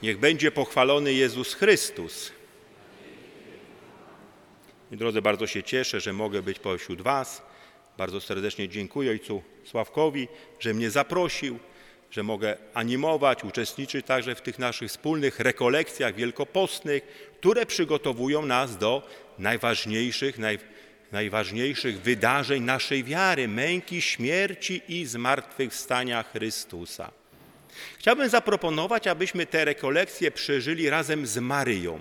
Niech będzie pochwalony Jezus Chrystus. I drodzy, bardzo się cieszę, że mogę być pośród was. Bardzo serdecznie dziękuję ojcu Sławkowi, że mnie zaprosił, że mogę animować, uczestniczyć także w tych naszych wspólnych rekolekcjach wielkopostnych, które przygotowują nas do najważniejszych wydarzeń naszej wiary, męki, śmierci i zmartwychwstania Chrystusa. Chciałbym zaproponować, abyśmy te rekolekcje przeżyli razem z Maryją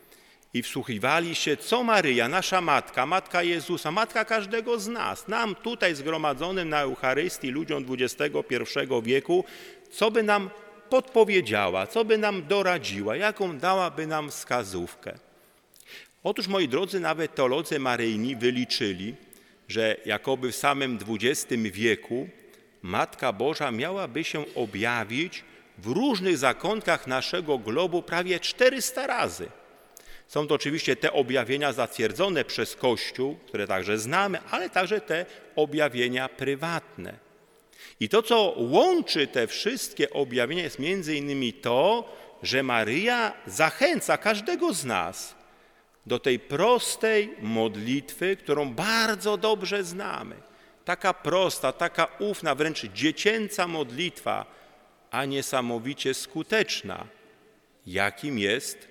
i wsłuchiwali się, co Maryja, nasza Matka, Matka Jezusa, Matka każdego z nas, nam tutaj zgromadzonym na Eucharystii, ludziom XXI wieku, co by nam podpowiedziała, co by nam doradziła, jaką dałaby nam wskazówkę. Otóż, moi drodzy, nawet teolodzy maryjni wyliczyli, że jakoby w samym XX wieku Matka Boża miałaby się objawić w różnych zakątkach naszego globu prawie 400 razy. Są to oczywiście te objawienia zatwierdzone przez Kościół, które także znamy, ale także te objawienia prywatne. I to, co łączy te wszystkie objawienia, jest między innymi to, że Maryja zachęca każdego z nas do tej prostej modlitwy, którą bardzo dobrze znamy. Taka prosta, taka ufna, wręcz dziecięca modlitwa, a niesamowicie skuteczna, jakim jest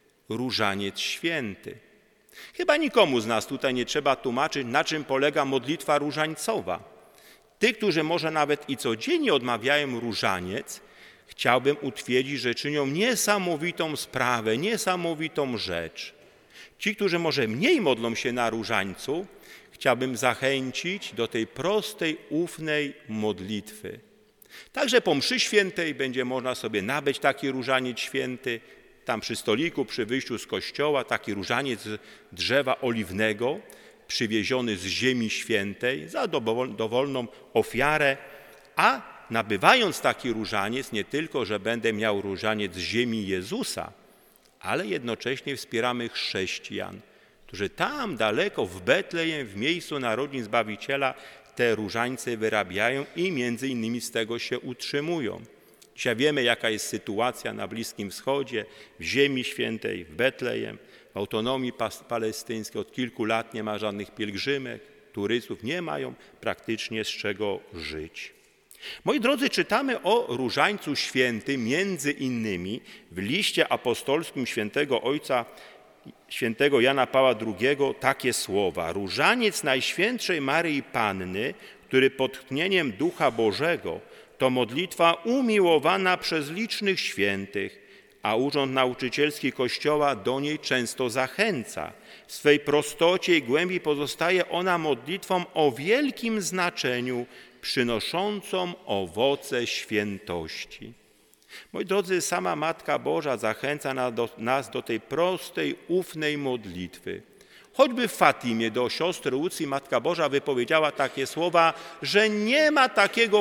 Różaniec Święty. Chyba nikomu z nas tutaj nie trzeba tłumaczyć, na czym polega modlitwa różańcowa. Tych, którzy może nawet i codziennie odmawiają różaniec, chciałbym utwierdzić, że czynią niesamowitą sprawę, niesamowitą rzecz. Ci, którzy może mniej modlą się na różańcu, chciałbym zachęcić do tej prostej, ufnej modlitwy. Także po mszy świętej będzie można sobie nabyć taki różaniec święty, tam przy stoliku, przy wyjściu z kościoła, taki różaniec z drzewa oliwnego, przywieziony z ziemi świętej za dowolną ofiarę, a nabywając taki różaniec, nie tylko, że będę miał różaniec z ziemi Jezusa, ale jednocześnie wspieramy chrześcijan, którzy tam daleko w Betlejem, w miejscu narodzin Zbawiciela, te różańce wyrabiają i między innymi z tego się utrzymują. Dzisiaj wiemy, jaka jest sytuacja na Bliskim Wschodzie, w Ziemi Świętej, w Betlejem, w autonomii palestyńskiej. Od kilku lat nie ma żadnych pielgrzymek, turystów, nie mają praktycznie z czego żyć. Moi drodzy, czytamy o Różańcu Świętym między innymi w liście apostolskim świętego Ojca, świętego Jana Pawła II takie słowa. Różaniec Najświętszej Maryi Panny, który pod tchnieniem Ducha Bożego, to modlitwa umiłowana przez licznych świętych, a urząd nauczycielski Kościoła do niej często zachęca. W swej prostocie i głębi pozostaje ona modlitwą o wielkim znaczeniu, przynoszącą owoce świętości. Moi drodzy, sama Matka Boża zachęca nas do tej prostej, ufnej modlitwy. Choćby w Fatimie do siostry Łucji Matka Boża wypowiedziała takie słowa, że nie ma takiego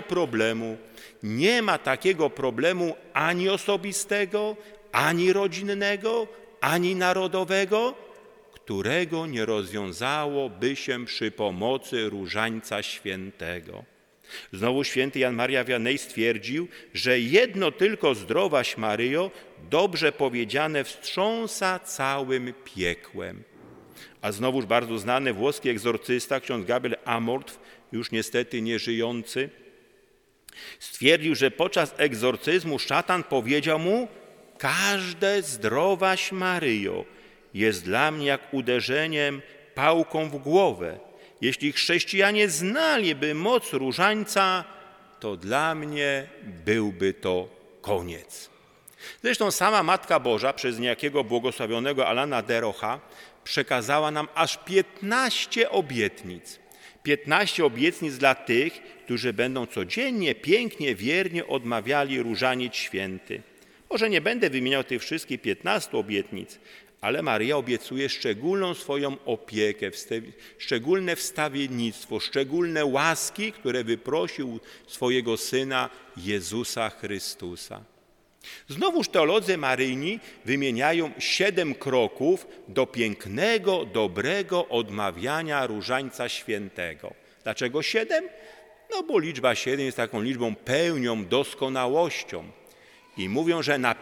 problemu ani osobistego, ani rodzinnego, ani narodowego, którego nie rozwiązałoby się przy pomocy Różańca Świętego. Znowu święty Jan Maria Wianney stwierdził, że jedno tylko zdrowaś Maryjo, dobrze powiedziane, wstrząsa całym piekłem. A znowuż bardzo znany włoski egzorcysta, ksiądz Gabriel Amorth, już niestety nieżyjący, stwierdził, że podczas egzorcyzmu szatan powiedział mu: każde zdrowaś Maryjo jest dla mnie jak uderzeniem pałką w głowę. Jeśli chrześcijanie znaliby moc różańca, to dla mnie byłby to koniec. Zresztą sama Matka Boża przez niejakiego błogosławionego Alana de Rocha przekazała nam aż 15 obietnic. 15 obietnic dla tych, którzy będą codziennie, pięknie, wiernie odmawiali Różaniec Święty. Może nie będę wymieniał tych wszystkich 15 obietnic, ale Maryja obiecuje szczególną swoją opiekę, szczególne wstawiennictwo, szczególne łaski, które wyprosił swojego Syna Jezusa Chrystusa. Znowuż teolodzy maryjni wymieniają 7 kroków do pięknego, dobrego odmawiania Różańca Świętego. Dlaczego 7? No bo liczba 7 jest taką liczbą pełnią, doskonałością. I mówią, że na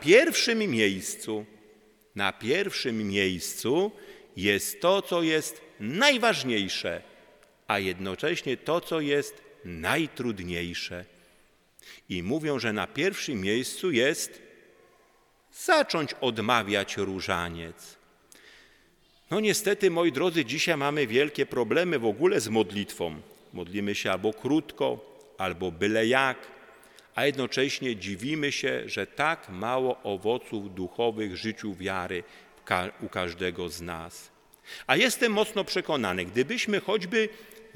pierwszym miejscu jest to, co jest najważniejsze, a jednocześnie to, co jest najtrudniejsze. I mówią, że na pierwszym miejscu jest zacząć odmawiać różaniec. No niestety, moi drodzy, dzisiaj mamy wielkie problemy w ogóle z modlitwą. Modlimy się albo krótko, albo byle jak, a jednocześnie dziwimy się, że tak mało owoców duchowych w życiu wiary u każdego z nas. A jestem mocno przekonany, gdybyśmy choćby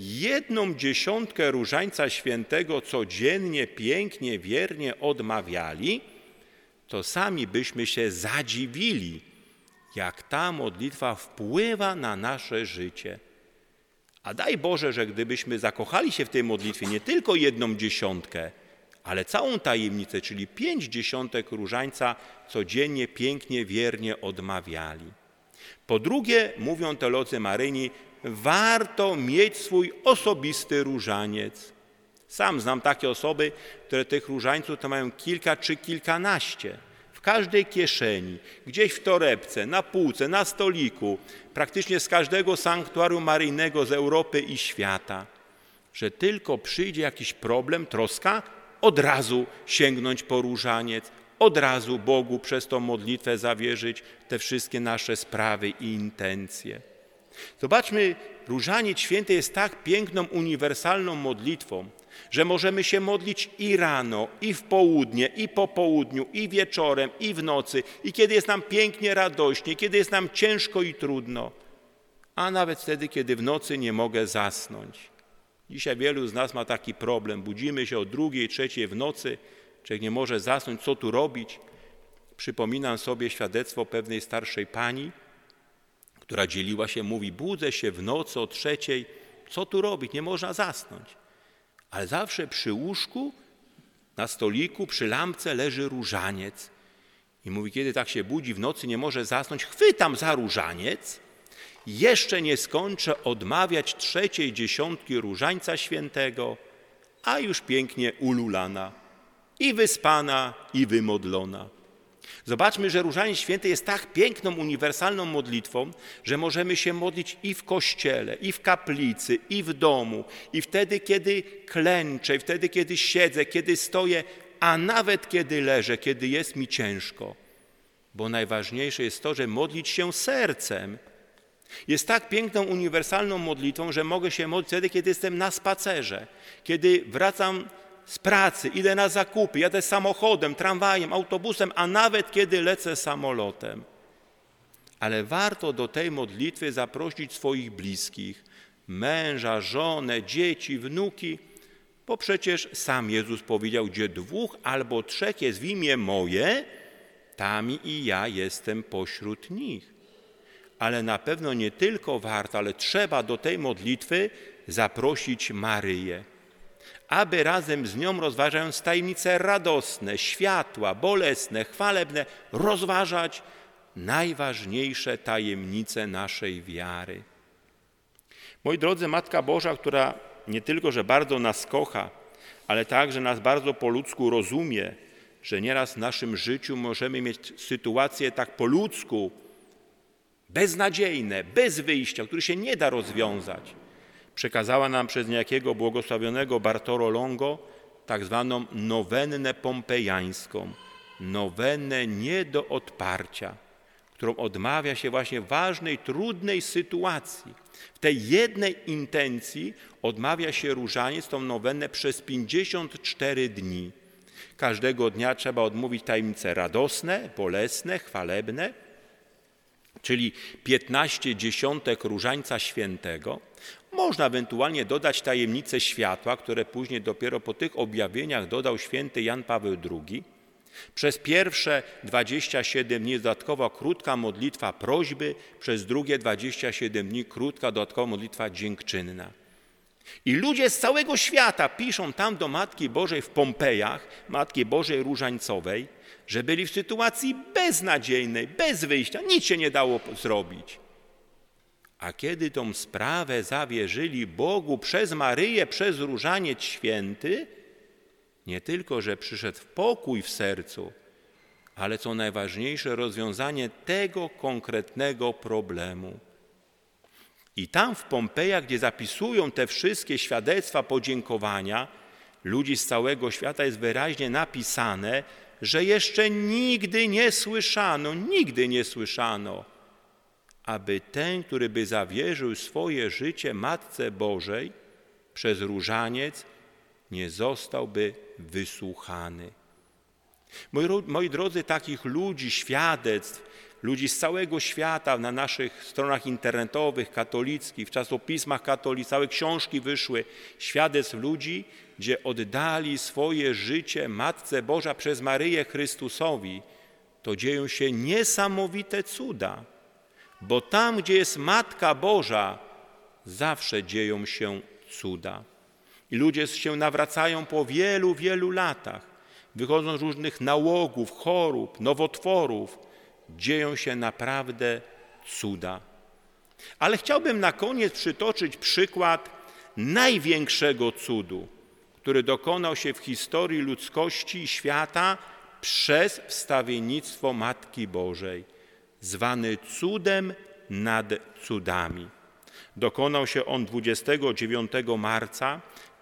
1/10 Różańca Świętego codziennie, pięknie, wiernie odmawiali, to sami byśmy się zadziwili, jak ta modlitwa wpływa na nasze życie. A daj Boże, że gdybyśmy zakochali się w tej modlitwie nie tylko 1/10, ale całą tajemnicę, czyli 5/10 Różańca codziennie, pięknie, wiernie odmawiali. Po drugie, mówią teolodzy maryjni, warto mieć swój osobisty różaniec. Sam znam takie osoby, które tych różańców to mają kilka czy kilkanaście. W każdej kieszeni, gdzieś w torebce, na półce, na stoliku, praktycznie z każdego sanktuarium maryjnego z Europy i świata. Że tylko przyjdzie jakiś problem, troska, od razu sięgnąć po różaniec, od razu Bogu przez tą modlitwę zawierzyć te wszystkie nasze sprawy i intencje. Zobaczmy, Różaniec Święty jest tak piękną, uniwersalną modlitwą, że możemy się modlić i rano, i w południe, i po południu, i wieczorem, i w nocy, i kiedy jest nam pięknie, radośnie, kiedy jest nam ciężko i trudno, a nawet wtedy, kiedy w nocy nie mogę zasnąć. Dzisiaj wielu z nas ma taki problem. Budzimy się o 2, 3 w nocy, człowiek nie może zasnąć, co tu robić. Przypominam sobie świadectwo pewnej starszej pani, która dzieliła się, mówi, budzę się w nocy o 3, co tu robić, nie można zasnąć. Ale zawsze przy łóżku, na stoliku, przy lampce leży różaniec. I mówi, kiedy tak się budzi w nocy, nie może zasnąć, chwytam za różaniec, jeszcze nie skończę odmawiać 3/10 Różańca Świętego, a już pięknie ululana, i wyspana, i wymodlona. Zobaczmy, że Różaniec Święty jest tak piękną, uniwersalną modlitwą, że możemy się modlić i w kościele, i w kaplicy, i w domu, i wtedy, kiedy klęczę, i wtedy, kiedy siedzę, kiedy stoję, a nawet kiedy leżę, kiedy jest mi ciężko. Bo najważniejsze jest to, że modlić się sercem. Jest tak piękną, uniwersalną modlitwą, że mogę się modlić wtedy, kiedy jestem na spacerze, kiedy wracam z pracy, idę na zakupy, jadę samochodem, tramwajem, autobusem, a nawet kiedy lecę samolotem. Ale warto do tej modlitwy zaprosić swoich bliskich, męża, żonę, dzieci, wnuki, bo przecież sam Jezus powiedział, gdzie 2 albo 3 jest w imię moje, tam i ja jestem pośród nich. Ale na pewno nie tylko warto, ale trzeba do tej modlitwy zaprosić Maryję, aby razem z nią, rozważając tajemnice radosne, światła, bolesne, chwalebne, rozważać najważniejsze tajemnice naszej wiary. Moi drodzy, Matka Boża, która nie tylko, że bardzo nas kocha, ale także nas bardzo po ludzku rozumie, że nieraz w naszym życiu możemy mieć sytuacje tak po ludzku, beznadziejne, bez wyjścia, które się nie da rozwiązać. Przekazała nam przez niejakiego błogosławionego Bartolo Longo tak zwaną nowennę pompejańską, nowennę nie do odparcia, którą odmawia się właśnie w ważnej, trudnej sytuacji. W tej jednej intencji odmawia się różaniec, tą nowennę przez 54 dni. Każdego dnia trzeba odmówić tajemnice radosne, bolesne, chwalebne, czyli 15/10 Różańca Świętego. Można ewentualnie dodać tajemnice światła, które później dopiero po tych objawieniach dodał święty Jan Paweł II. Przez pierwsze 27 dni dodatkowa krótka modlitwa prośby, przez drugie 27 dni krótka dodatkowa modlitwa dziękczynna. I ludzie z całego świata piszą tam do Matki Bożej w Pompejach, Matki Bożej Różańcowej, że byli w sytuacji beznadziejnej, bez wyjścia, nic się nie dało zrobić. A kiedy tą sprawę zawierzyli Bogu przez Maryję, przez Różaniec Święty, nie tylko, że przyszedł pokój w sercu, ale co najważniejsze, rozwiązanie tego konkretnego problemu. I tam w Pompejach, gdzie zapisują te wszystkie świadectwa podziękowania ludzi z całego świata, jest wyraźnie napisane, że jeszcze nigdy nie słyszano, aby ten, który by zawierzył swoje życie Matce Bożej przez różaniec, nie zostałby wysłuchany. Moi drodzy, takich ludzi, świadectw, ludzi z całego świata na naszych stronach internetowych, katolickich, w czasopismach katolickich, całe książki wyszły, świadectw ludzi, gdzie oddali swoje życie Matce Boża przez Maryję Chrystusowi, to dzieją się niesamowite cuda, bo tam, gdzie jest Matka Boża, zawsze dzieją się cuda. I ludzie się nawracają po wielu, wielu latach, wychodzą z różnych nałogów, chorób, nowotworów, dzieją się naprawdę cuda. Ale chciałbym na koniec przytoczyć przykład największego cudu, który dokonał się w historii ludzkości i świata przez wstawiennictwo Matki Bożej, zwany cudem nad cudami. Dokonał się on 29 marca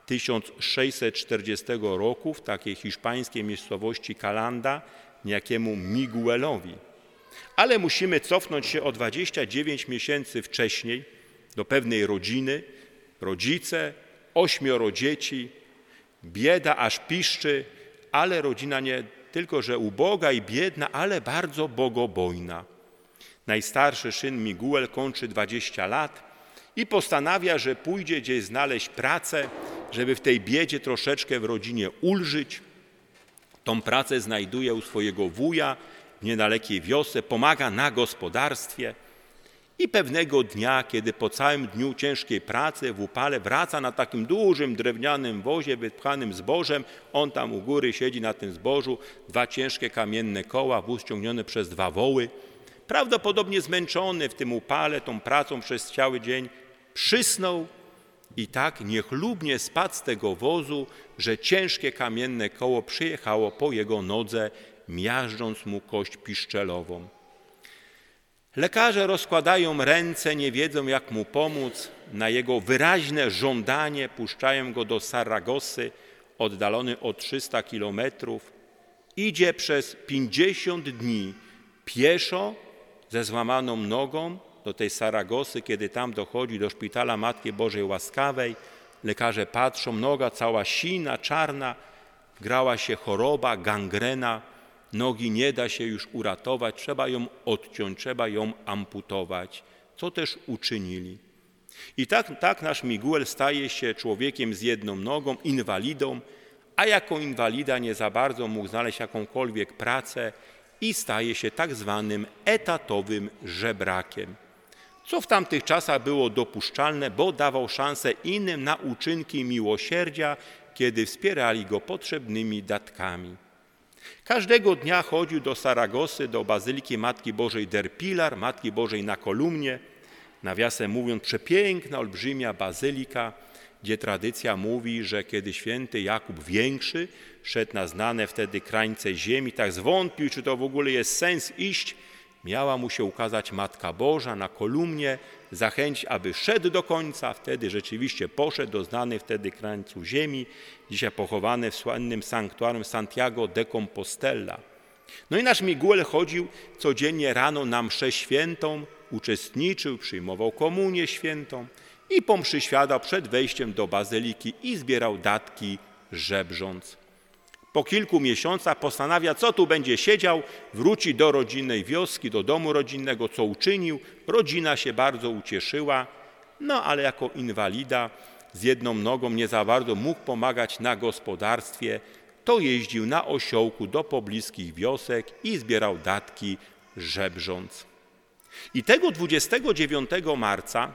1640 roku w takiej hiszpańskiej miejscowości Calanda niejakiemu Miguelowi. Ale musimy cofnąć się o 29 miesięcy wcześniej do pewnej rodziny, rodzice, 8 dzieci, bieda aż piszczy, ale rodzina nie tylko, że uboga i biedna, ale bardzo bogobojna. Najstarszy syn Miguel kończy 20 lat i postanawia, że pójdzie gdzieś znaleźć pracę, żeby w tej biedzie troszeczkę w rodzinie ulżyć. Tą pracę znajduje u swojego wuja w niedalekiej wiosce, pomaga na gospodarstwie i pewnego dnia, kiedy po całym dniu ciężkiej pracy w upale wraca na takim dużym drewnianym wozie wypchanym zbożem, on tam u góry siedzi na tym zbożu, 2 ciężkie kamienne koła, wóz ciągniony przez 2 woły, prawdopodobnie zmęczony w tym upale, tą pracą przez cały dzień, przysnął i tak niechlubnie spadł z tego wozu, że ciężkie kamienne koło przyjechało po jego nodze, miażdżąc mu kość piszczelową. Lekarze rozkładają ręce, nie wiedzą jak mu pomóc. Na jego wyraźne żądanie puszczają go do Saragosy, oddalony o 300 kilometrów. Idzie przez 50 dni pieszo ze złamaną nogą do tej Saragosy, kiedy tam dochodzi do szpitala Matki Bożej Łaskawej. Lekarze patrzą, noga cała sina, czarna, grała się choroba, gangrena, nogi nie da się już uratować, trzeba ją odciąć, trzeba ją amputować, co też uczynili. I tak nasz Miguel staje się człowiekiem z jedną nogą, inwalidą, a jako inwalida nie za bardzo mógł znaleźć jakąkolwiek pracę i staje się tak zwanym etatowym żebrakiem. Co w tamtych czasach było dopuszczalne, bo dawał szansę innym na uczynki miłosierdzia, kiedy wspierali go potrzebnymi datkami. Każdego dnia chodził do Saragosy, do Bazyliki Matki Bożej del Pilar, Matki Bożej na Kolumnie, nawiasem mówiąc przepiękna, olbrzymia bazylika, gdzie tradycja mówi, że kiedy święty Jakub Większy szedł na znane wtedy krańce ziemi, tak zwątpił, czy to w ogóle jest sens iść, miała mu się ukazać Matka Boża na kolumnie, zachęcić, aby szedł do końca. Wtedy rzeczywiście poszedł do znanych wtedy krańców ziemi, dzisiaj pochowany w słynnym sanktuarium Santiago de Compostela. No i nasz Miguel chodził codziennie rano na mszę świętą, uczestniczył, przyjmował komunię świętą i po mszy świadał przed wejściem do bazyliki i zbierał datki, żebrząc. Po kilku miesiącach postanawia, co tu będzie siedział, wróci do rodzinnej wioski, do domu rodzinnego, co uczynił. Rodzina się bardzo ucieszyła, no ale jako inwalida z jedną nogą nie za bardzo mógł pomagać na gospodarstwie, to jeździł na osiołku do pobliskich wiosek i zbierał datki, żebrząc. I tego 29 marca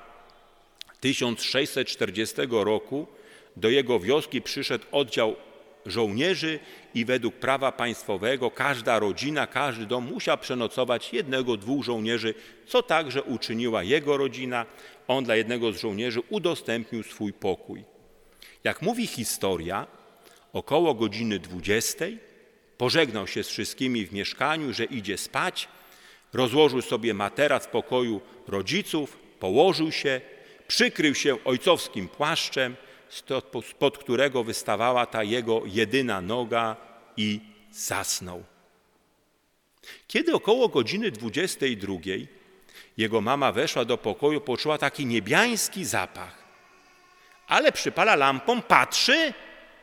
1640 roku do jego wioski przyszedł oddział żołnierzy i według prawa państwowego każda rodzina, każdy dom musiał przenocować 1-2 żołnierzy, co także uczyniła jego rodzina. On dla jednego z żołnierzy udostępnił swój pokój. Jak mówi historia, około godziny 20 Pożegnał się z wszystkimi w mieszkaniu, że idzie spać, rozłożył sobie materac w pokoju rodziców, położył się, przykrył się ojcowskim płaszczem, spod którego wystawała ta jego jedyna noga i zasnął. Kiedy około godziny 22 jego mama weszła do pokoju, poczuła taki niebiański zapach. Ale przypala lampą, patrzy,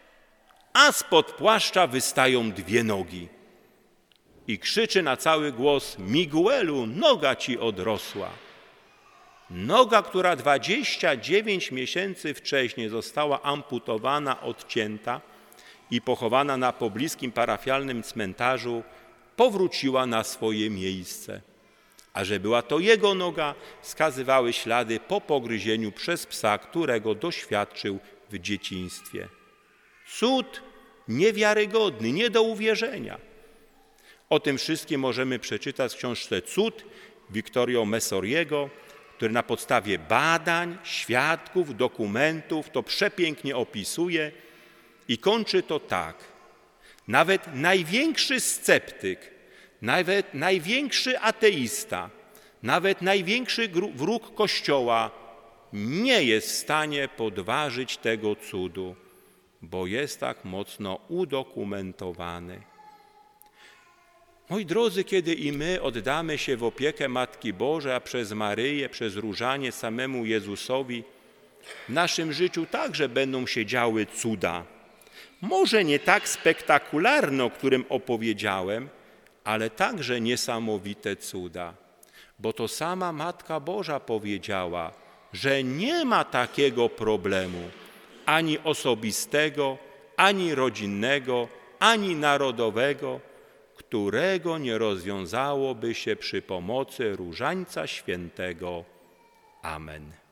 a spod płaszcza wystają 2 nogi. I krzyczy na cały głos: Miguelu, noga ci odrosła. Noga, która 29 miesięcy wcześniej została amputowana, odcięta i pochowana na pobliskim parafialnym cmentarzu, powróciła na swoje miejsce. A że była to jego noga, wskazywały ślady po pogryzieniu przez psa, którego doświadczył w dzieciństwie. Cud niewiarygodny, nie do uwierzenia. O tym wszystkim możemy przeczytać w książce Cud Victorio Messoriego, który na podstawie badań, świadków, dokumentów to przepięknie opisuje i kończy to tak. Nawet największy sceptyk, nawet największy ateista, nawet największy wróg Kościoła nie jest w stanie podważyć tego cudu, bo jest tak mocno udokumentowany. Moi drodzy, kiedy i my oddamy się w opiekę Matki Bożej, a przez Maryję, przez różanie samemu Jezusowi, w naszym życiu także będą się działy cuda. Może nie tak spektakularne, o którym opowiedziałem, ale także niesamowite cuda. Bo to sama Matka Boża powiedziała, że nie ma takiego problemu ani osobistego, ani rodzinnego, ani narodowego, którego nie rozwiązałoby się przy pomocy Różańca Świętego. Amen.